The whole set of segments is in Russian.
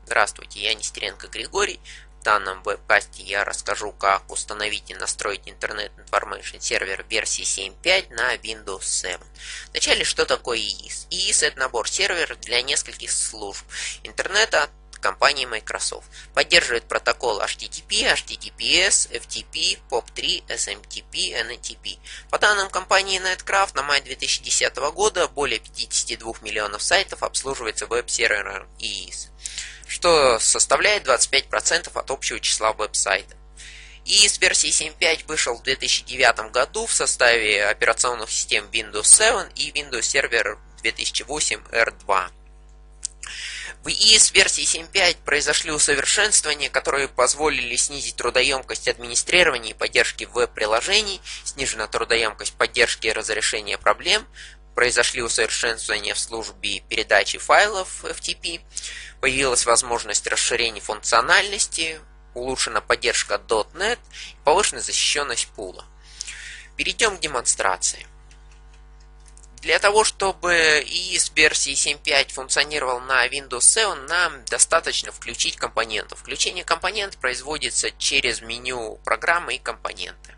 Здравствуйте, я Нестеренко Григорий. В данном веб-касте я расскажу, как установить и настроить Internet Information Server версии 7.5 на Windows 7. Вначале, что такое EIS? EIS – это набор серверов для нескольких служб интернета компании Microsoft. Поддерживает протокол HTTP, HTTPS, FTP, POP3, SMTP, NTP. По данным компании Netcraft, на май 2010 года более 52 миллионов сайтов обслуживается веб-сервером EIS, что составляет 25% от общего числа веб-сайтов. EIS версии 7.5 вышел в 2009 году в составе операционных систем Windows 7 и Windows Server 2008 R2. В EIS версии 7.5 произошли усовершенствования, которые позволили снизить трудоемкость администрирования и поддержки веб-приложений, снижена трудоемкость поддержки и разрешения проблем, произошли усовершенствования в службе передачи файлов FTP, появилась возможность расширения функциональности, улучшена поддержка .NET и повышена защищенность пула. Перейдем к демонстрации. Для того, чтобы EIS версии 7.5 функционировал на Windows 7, нам достаточно включить компоненты. Включение компонентов производится через меню «Программы» и «Компоненты».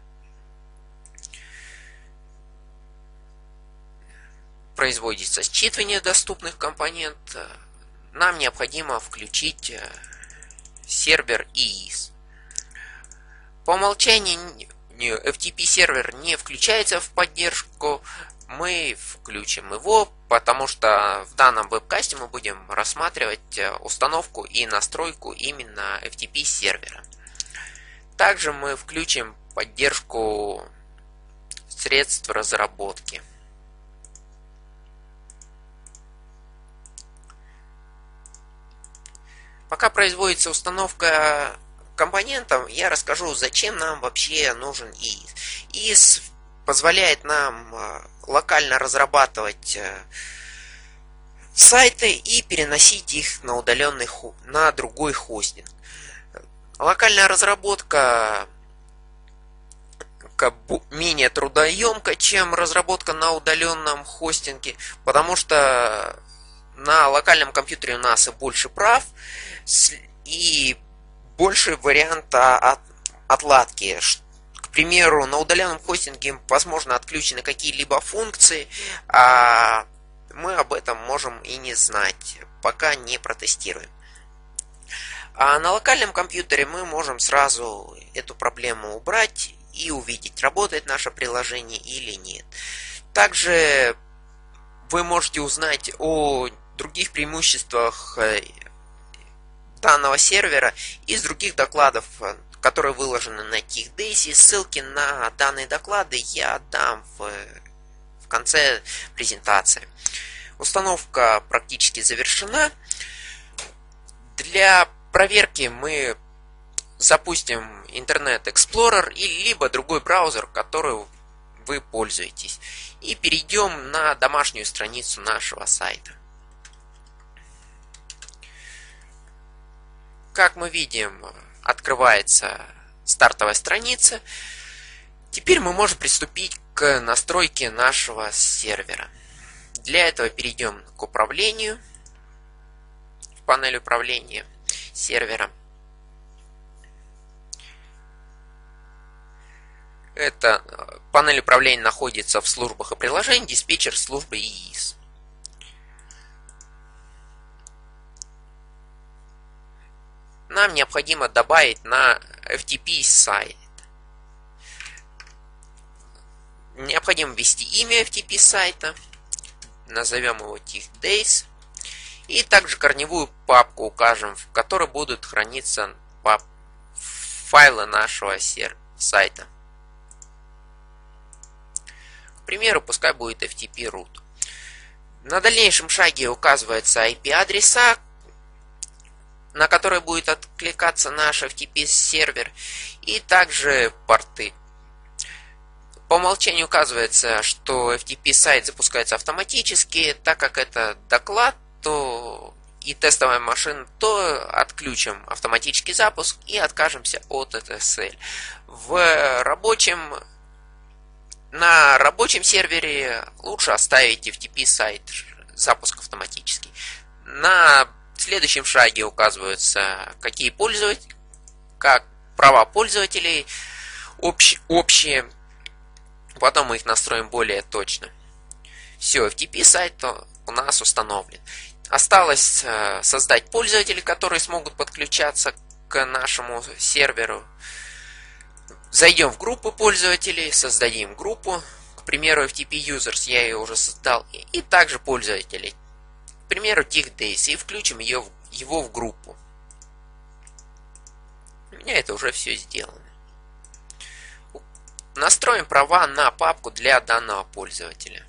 Производится считывание доступных компонентов. Нам необходимо включить сервер EIS. По умолчанию FTP сервер не включается в поддержку. Мы включим его, потому что в данном веб-касте мы будем рассматривать установку и настройку именно FTP сервера. Также мы включим поддержку средств разработки. Пока производится установка компонентов, я расскажу, зачем нам вообще нужен EIS. EIS позволяет нам локально разрабатывать сайты и переносить их на другой хостинг. Локальная разработка менее трудоемка, чем разработка на удаленном хостинге, потому что на локальном компьютере у нас и больше прав, и больше варианта отладки. К примеру, на удаленном хостинге, возможно, отключены какие-либо функции, а мы об этом можем и не знать, пока не протестируем. А на локальном компьютере мы можем сразу эту проблему убрать и увидеть, работает наше приложение или нет. Также вы можете узнать о других преимуществах данного сервера из других докладов, которые выложены на TechDaisy. Ссылки на данные доклады я дам в конце презентации. Установка практически завершена. Для проверки мы запустим Internet Explorer или либо другой браузер, который вы пользуетесь, и перейдем на домашнюю страницу нашего сайта. Как мы видим, открывается стартовая страница. Теперь мы можем приступить к настройке нашего сервера. Для этого перейдем к управлению, в панель управления сервера. Эта панель управления находится в службах и приложениях, диспетчер службы EIS. Нам необходимо добавить на FTP сайт. Необходимо ввести имя FTP сайта. Назовем его TechDays. И также корневую папку укажем, в которой будут храниться файлы нашего сайта. К примеру, пускай будет FTP root. На дальнейшем шаге указывается IP-адреса, на который будет откликаться наш FTP сервер, и также порты. По умолчанию указывается, что FTP сайт запускается автоматически, так как это доклад, то и тестовая машина, то отключим автоматический запуск и откажемся от SSL. На рабочем сервере лучше оставить FTP сайт запуск автоматический. На В следующем шаге указываются, как права пользователей общие. Потом мы их настроим более точно. Все, FTP сайт у нас установлен. Осталось создать пользователей, которые смогут подключаться к нашему серверу. Зайдем в группу пользователей, создадим группу. К примеру, FTP Users, я ее уже создал. И также пользователей. К примеру, TickDays. И включим его в группу. У меня это уже все сделано. Настроим права на папку для данного пользователя.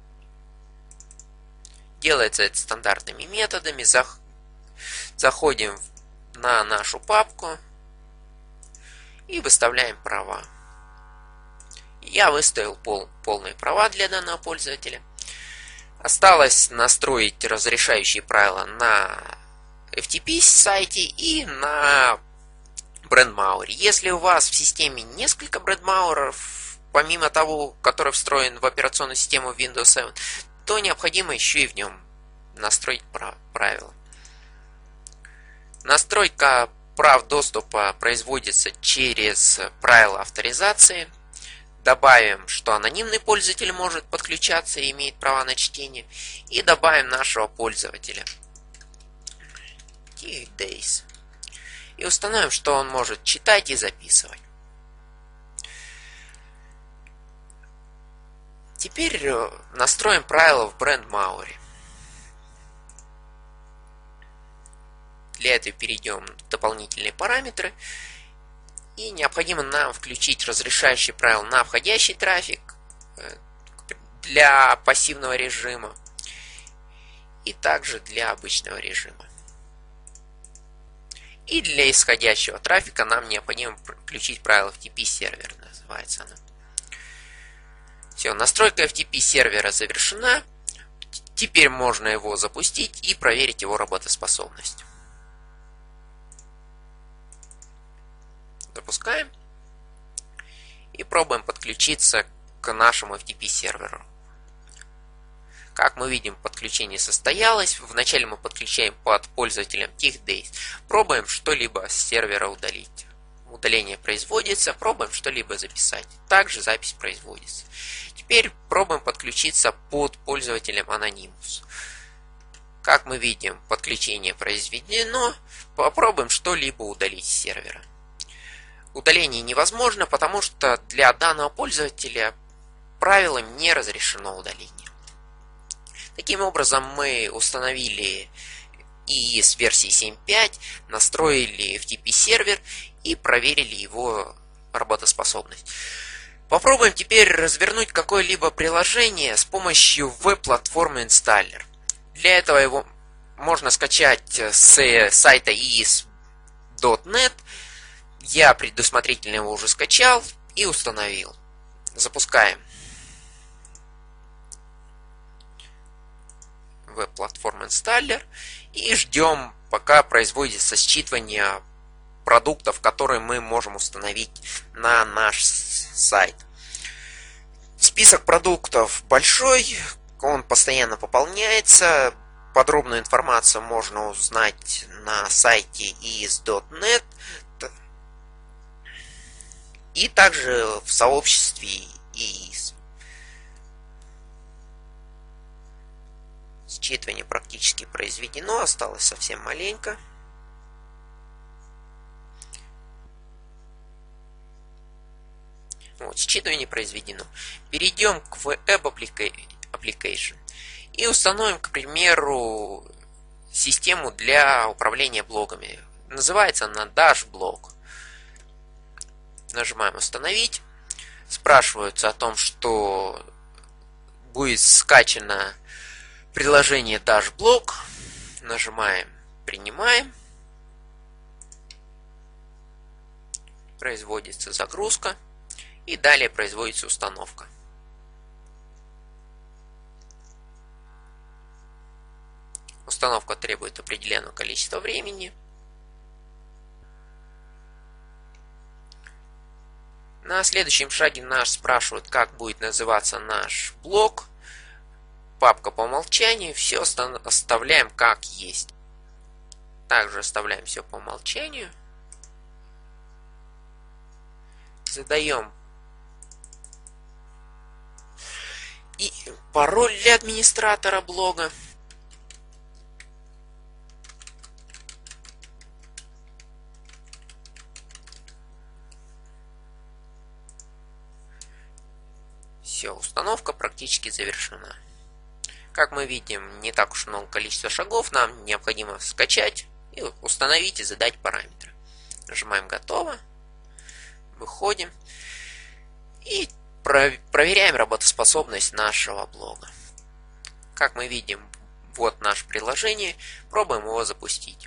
Делается это стандартными методами. Заходим на нашу папку и выставляем права. Я выставил полные права для данного пользователя. Осталось настроить разрешающие правила на FTP сайте и на BrandMauer. Если у вас в системе несколько BrandMauer'ов, помимо того, который встроен в операционную систему Windows 7, то необходимо еще и в нем настроить правила. Настройка прав доступа производится через правила авторизации. Добавим, что анонимный пользователь может подключаться и имеет права на чтение. И добавим нашего пользователя TickDays. И установим, что он может читать и записывать. Теперь настроим правила в BrandMauer. Для этого перейдем в дополнительные параметры. И необходимо нам включить разрешающие правила на входящий трафик для пассивного режима и также для обычного режима. И для исходящего трафика нам необходимо включить правило FTP сервер, называется оно. Все, настройка FTP сервера завершена. Теперь можно его запустить и проверить его работоспособность. Запускаем и пробуем подключиться к нашему FTP серверу. Как мы видим, подключение состоялось. Вначале мы подключаем под пользователем TickDays. Пробуем что-либо с сервера удалить. Удаление производится. Пробуем что-либо записать. Также запись производится. Теперь пробуем подключиться под пользователем Anonymous. Как мы видим, подключение произведено. Попробуем что-либо удалить с сервера. Удаление невозможно, потому что для данного пользователя правилами не разрешено удаление. Таким образом, мы установили IIS версии 7.5, настроили FTP сервер и проверили его работоспособность. Попробуем теперь развернуть какое-либо приложение с помощью веб-платформы Installer. Для этого его можно скачать с сайта iis.net. Я предусмотрительно его уже скачал и установил. Запускаем веб-платформу Installer и ждем, пока производится считывание продуктов, которые мы можем установить на наш сайт. Список продуктов большой, он постоянно пополняется. Подробную информацию можно узнать на сайте iis.net и также в сообществе IIS. Считывание практически произведено, осталось совсем маленько. Вот, считывание произведено. Перейдем к Web Application и установим, к примеру, систему для управления блогами. Называется она DashBlog. Нажимаем «Установить». Спрашиваются о том, что будет скачано приложение DashBlog. Нажимаем «Принимаем». Производится загрузка. И далее производится установка. Установка требует определенного количества времени. На следующем шаге нас спрашивают, как будет называться наш блог. Папка по умолчанию. Все оставляем как есть. Также оставляем все по умолчанию. Задаем и пароль для администратора блога. Все, установка практически завершена. Как мы видим, не так уж много количества шагов. Нам необходимо скачать и установить и задать параметры. Нажимаем «Готово». Выходим. И проверяем работоспособность нашего блога. Как мы видим, вот наше приложение. Пробуем его запустить.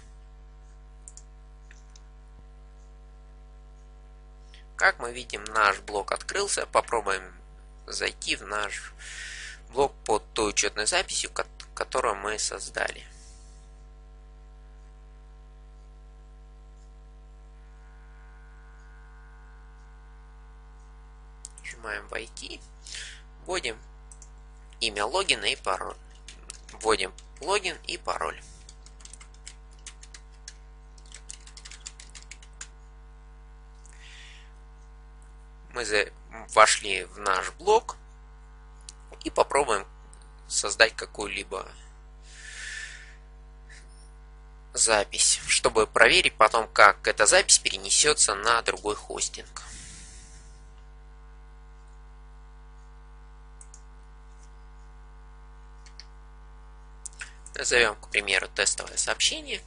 Как мы видим, наш блог открылся. Попробуем зайти в наш блок под той учетной записью, которую мы создали. Нажимаем «Войти». Вводим имя логина и пароль. Вводим логин и пароль. Мы вошли в наш блог и попробуем создать какую-либо запись, чтобы проверить потом, как эта запись перенесется на другой хостинг. Назовем, к примеру, тестовое сообщение.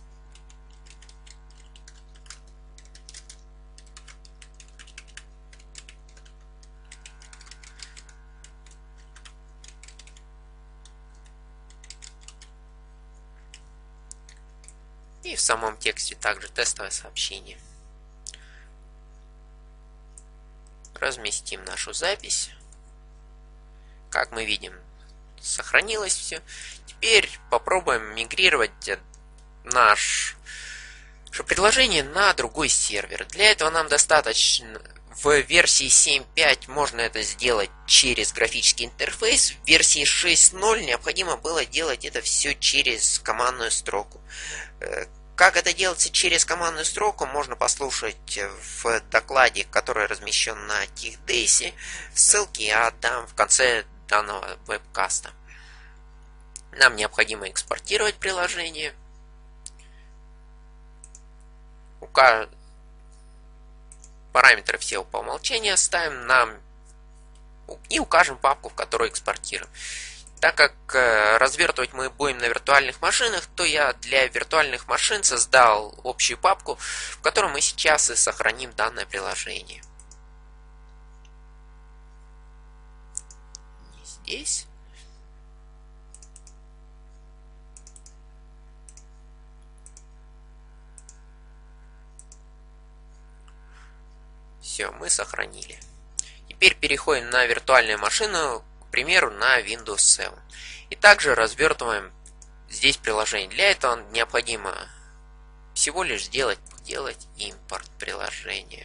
И в самом тексте также тестовое сообщение. Разместим нашу запись. Как мы видим, сохранилось все. Теперь попробуем мигрировать наше приложение на другой сервер. Для этого нам достаточно в версии 7.5 можно это сделать через графический интерфейс. В версии 6.0 необходимо было делать это все через командную строку. Как это делается через командную строку, можно послушать в докладе, который размещен на TechDaisy. Ссылки я отдам в конце данного вебкаста. Нам необходимо экспортировать приложение. Параметры все по умолчанию оставим нам и укажем папку, в которую экспортируем. Так как развертывать мы будем на виртуальных машинах, то я для виртуальных машин создал общую папку, в которой мы сейчас и сохраним данное приложение. Здесь. Все, мы сохранили. Теперь переходим на виртуальную машину, к примеру, на Windows 7. И также развертываем здесь приложение. Для этого необходимо всего лишь сделать импорт приложения.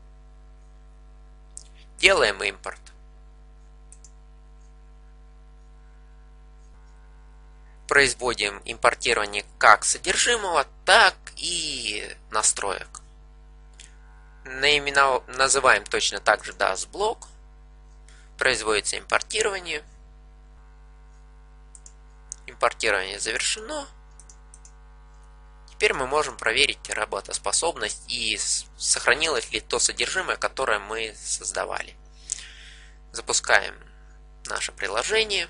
Делаем импорт. Производим импортирование как содержимого, так и настроек. Называем точно так же DAS-блок. Производится импортирование. Импортирование завершено. Теперь мы можем проверить работоспособность и сохранилось ли то содержимое, которое мы создавали. Запускаем наше приложение.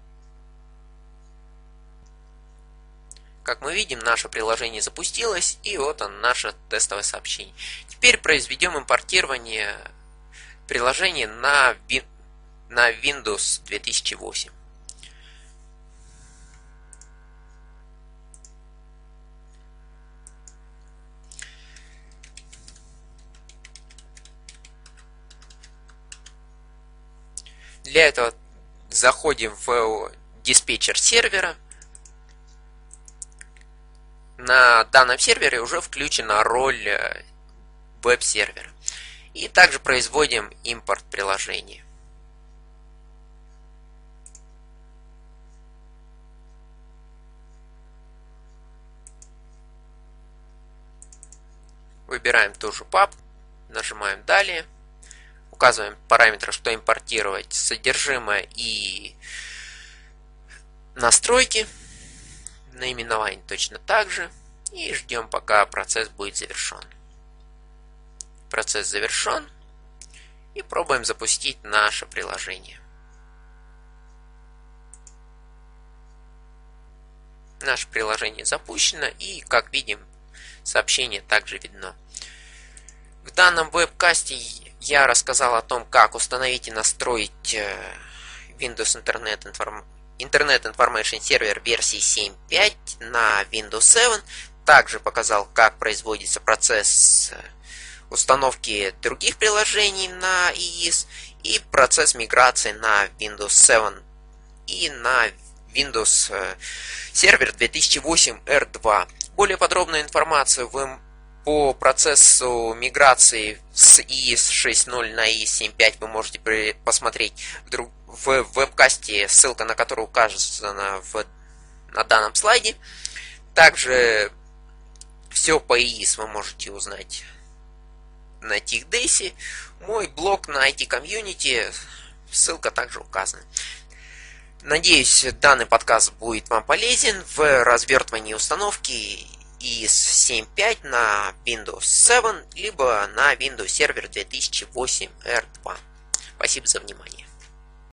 Как мы видим, наше приложение запустилось, и вот он, наше тестовое сообщение. Теперь произведем импортирование приложения на Windows 2008. Для этого заходим в диспетчер сервера. На данном сервере уже включена роль веб-сервера. И также производим импорт приложения. Выбираем ту же папку, нажимаем «Далее». Указываем параметры, что импортировать, содержимое и настройки. Наименование точно так же. И ждем, пока процесс будет завершен. Процесс завершен. И пробуем запустить наше приложение. Наше приложение запущено. И, как видим, сообщение также видно. В данном вебкасте я рассказал о том, как установить и настроить Windows Internet Information Server версии 7.5 на Windows 7. Также показал, как производится процесс установки других приложений на IIS и процесс миграции на Windows 7 и на Windows Server 2008 R2. Более подробную информацию по процессу миграции с IIS 6.0 на IIS 7.5 вы можете посмотреть в вебкасте, ссылка на который указана на данном слайде. Также все по IIS вы можете узнать на TechDays. Мой блог на IT-комьюнити, ссылка также указана. Надеюсь, данный подкаст будет вам полезен в развертывании установки IIS 7.5 на Windows 7 либо на Windows Server 2008 R2. Спасибо за внимание.